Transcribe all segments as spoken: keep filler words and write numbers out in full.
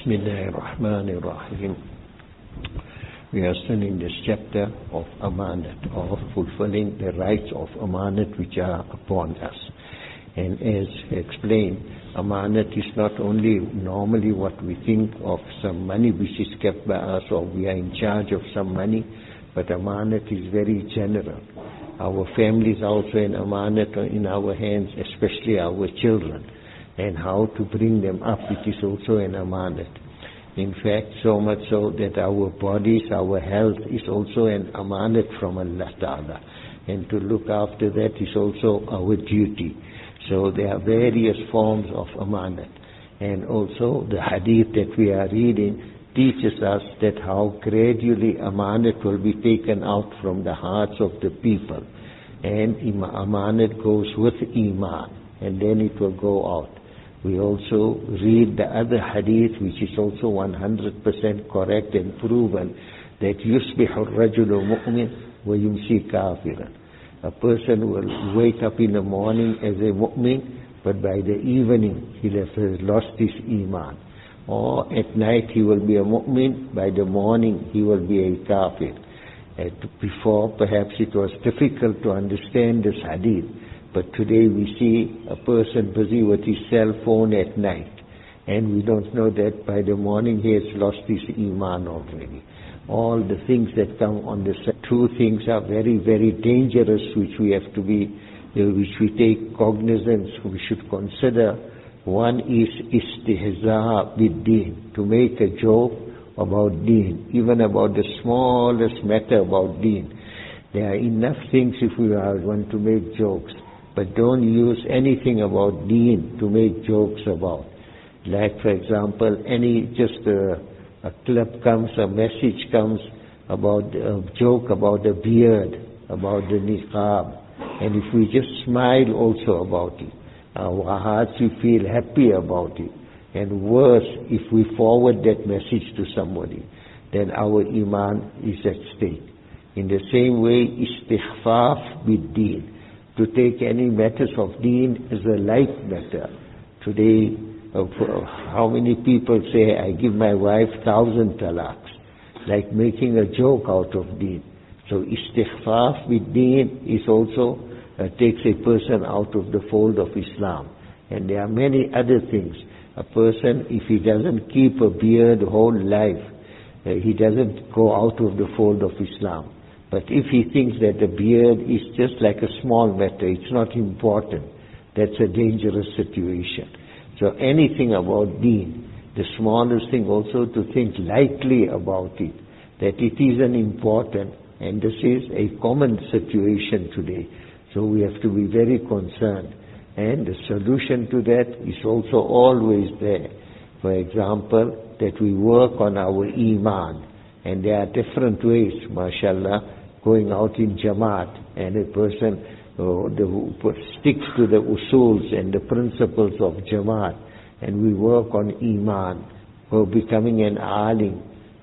Bismillahirrahmanirrahim. We are still in this chapter of amanat, of fulfilling the rights of amanat which are upon us. And as explained, amanat is not only normally what we think of some money which is kept by us, or we are in charge of some money, but amanat is very general. Our families also an amanat in our hands, especially our children, and how to bring them up, it is also an amanat. In fact, so much so that our bodies, our health is also an amanat from Allah Ta'ala. And to look after that is also our duty. So there are various forms of amanat. And also the hadith that we are reading teaches us that how gradually amanat will be taken out from the hearts of the people. And amanat goes with iman, and then it will go out. We also read the other hadith which is also one hundred percent correct and proven, that يُصْبِحُ الرَّجُلُ مُؤْمِنٌ وَيُمْسِي كَافِرًا. A person will wake up in the morning as a mu'min, but by the evening he has lost his iman. Or at night he will be a mu'min, by the morning he will be a kafir. And before perhaps it was difficult to understand this hadith, but today we see a person busy with his cell phone at night, and we don't know that by the morning he has lost his iman already. All the things that come on the two things are very, very dangerous, which we have to be, which we take cognizance, we should consider. One is istihza bid deen, to make a joke about deen, even about the smallest matter about deen. There are enough things if we are want to make jokes, but don't use anything about deen to make jokes about. Like for example, any just a, a clip comes, a message comes about a joke about a beard, about the niqab, and if we just smile also about it, our hearts we feel happy about it. And worse, if we forward that message to somebody, then our iman is at stake. In the same way, istihfaf bid deen, to take any matters of deen as a light matter. Today, uh, how many people say, I give my wife thousand talaqs, like making a joke out of deen. So istihfaf bid deen is also uh, takes a person out of the fold of Islam. And there are many other things. A person, if he doesn't keep a beard whole life, uh, he doesn't go out of the fold of Islam. But if he thinks that the beard is just like a small matter, it's not important, that's a dangerous situation. So anything about deen, the smallest thing also to think lightly about it, that it isn't important, and this is a common situation today. So we have to be very concerned. And the solution to that is also always there. For example, that we work on our iman. And there are different ways, mashallah, going out in Jamaat, and a person uh, the, who sticks to the usuls and the principles of Jamaat, and we work on iman, or becoming an alim,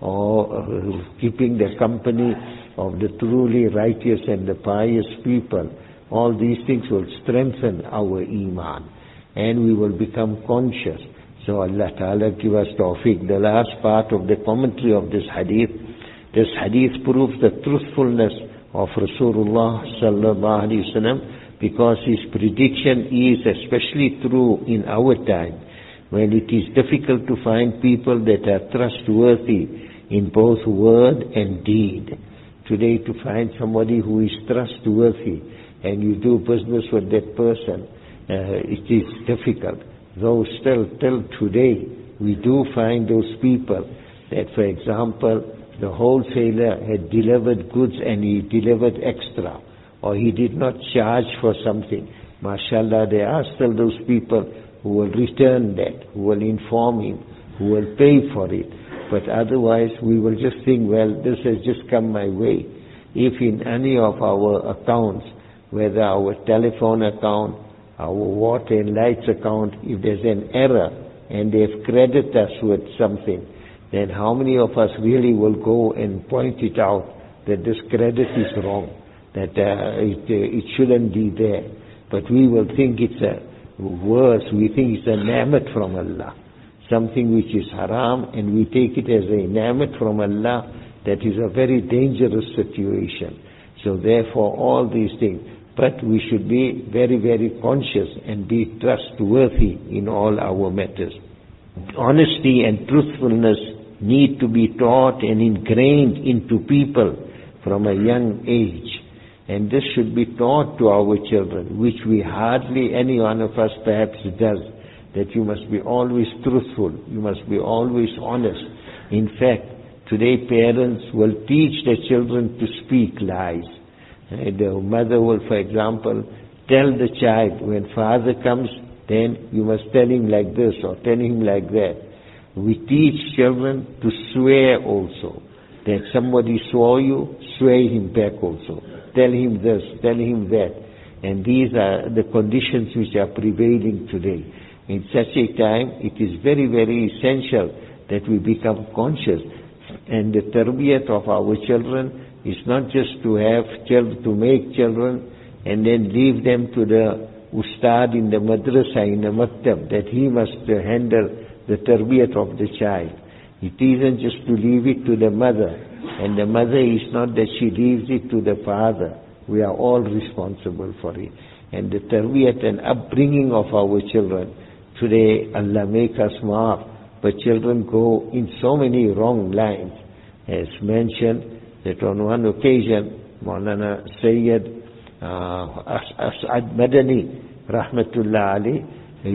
or uh, keeping the company of the truly righteous and the pious people. All these things will strengthen our iman, and we will become conscious. So Allah Ta'ala give us tawfiq. The last part of the commentary of this hadith, this hadith proves the truthfulness of Rasulullah Sallallahu Alaihi Wasallam, because his prediction is especially true in our time, when it is difficult to find people that are trustworthy in both word and deed. Today, to find somebody who is trustworthy and you do business with that person, uh, it is difficult. Though still till today, we do find those people that, for example, the wholesaler had delivered goods and he delivered extra, or he did not charge for something. MashaAllah, there are still those people who will return that, who will inform him, who will pay for it. But otherwise, we will just think, well, this has just come my way. If in any of our accounts, whether our telephone account, our water and lights account, if there's an error and they've credited us with something, then how many of us really will go and point it out that this credit is wrong, that uh, it, uh, it shouldn't be there. But we will think it's a worse, we think it's a ni'mat from Allah. something which is haram, and we take it as a ni'mat from Allah, that is a very dangerous situation. So therefore all these things, but we should be very, very conscious and be trustworthy in all our matters. Honesty and truthfulness need to be taught and ingrained into people from a young age. And this should be taught to our children, which we hardly any one of us perhaps does, that you must be always truthful, you must be always honest. In fact, today parents will teach their children to speak lies. And the mother will, for example, tell the child, when father comes, then you must tell him like this or tell him like that. We teach children to swear also, that somebody swore you, swear him back also. Tell him this, tell him that. And these are the conditions which are prevailing today. In such a time, it is very, very essential that we become conscious. And the tarbiyat of our children is not just to have children, to make children and then leave them to the ustad in the madrasa, in the maktab, that he must uh, handle the tarbiyat of the child. It isn't just to leave it to the mother, and the mother is not that she leaves it to the father. We are all responsible for it. And the tarbiyat and upbringing of our children, today Allah make us maaf, but children go in so many wrong lines. As mentioned, that on one occasion, Maulana Sayyid uh, As'ad Madani, Rahmatullah Ali,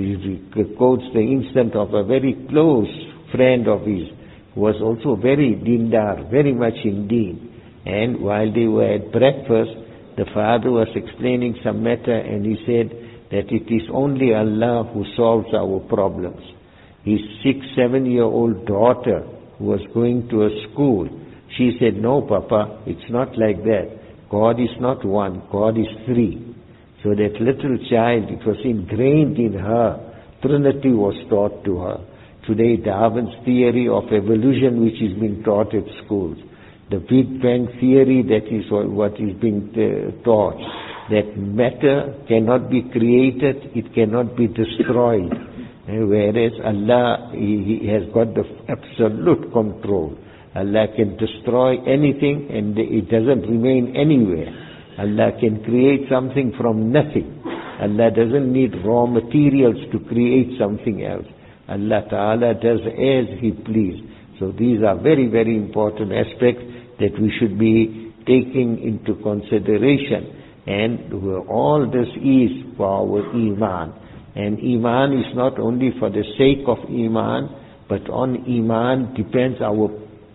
he quotes the instance of a very close friend of his, who was also very dindar, very much in deen. And while they were at breakfast, the father was explaining some matter, and he said that it is only Allah who solves our problems. His six, seven-year-old daughter, who was going to a school, she said, "No, Papa, it's not like that. God is not one, God is three." So that little child, it was ingrained in her. Trinity was taught to her. Today, Darwin's theory of evolution, which is being taught at schools. The Big Bang theory, that is what is being uh, taught. That matter cannot be created, it cannot be destroyed. Uh, whereas Allah, he, he has got the absolute control. Allah can destroy anything and it doesn't remain anywhere. Allah can create something from nothing. Allah doesn't need raw materials to create something else. Allah Ta'ala does as He please. So these are very, very important aspects that we should be taking into consideration. And all this is for our Iman. And Iman is not only for the sake of Iman, but on Iman depends our,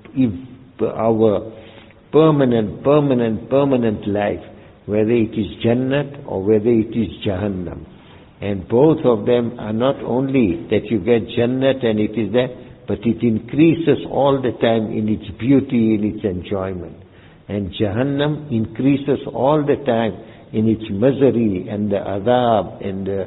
our permanent, permanent, permanent life. Whether it is Jannat or whether it is Jahannam. And both of them are not only that you get Jannat and it is there, but it increases all the time in its beauty, in its enjoyment. And Jahannam increases all the time in its misery and the adab and the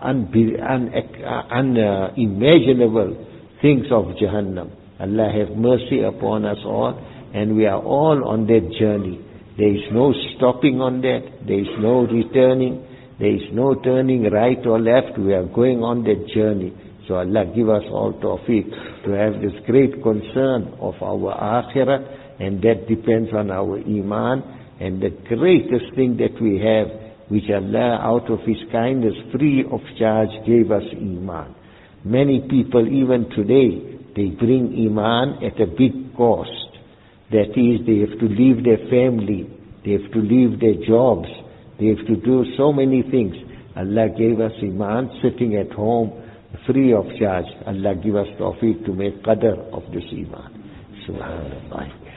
unimaginable uh, things of Jahannam. Allah have mercy upon us all, and we are all on that journey. There is no stopping on that. There is no returning. There is no turning right or left. We are going on that journey. So Allah give us all tawfiq to have this great concern of our akhirah, and that depends on our iman. And the greatest thing that we have, which Allah out of His kindness free of charge gave us, iman. Many people even today, they bring iman at a big cost. That is, they have to leave their family, they have to leave their jobs, they have to do so many things. Allah gave us iman sitting at home, free of charge. Allah give us tawfiq to make qadr of this iman. Subhanallah.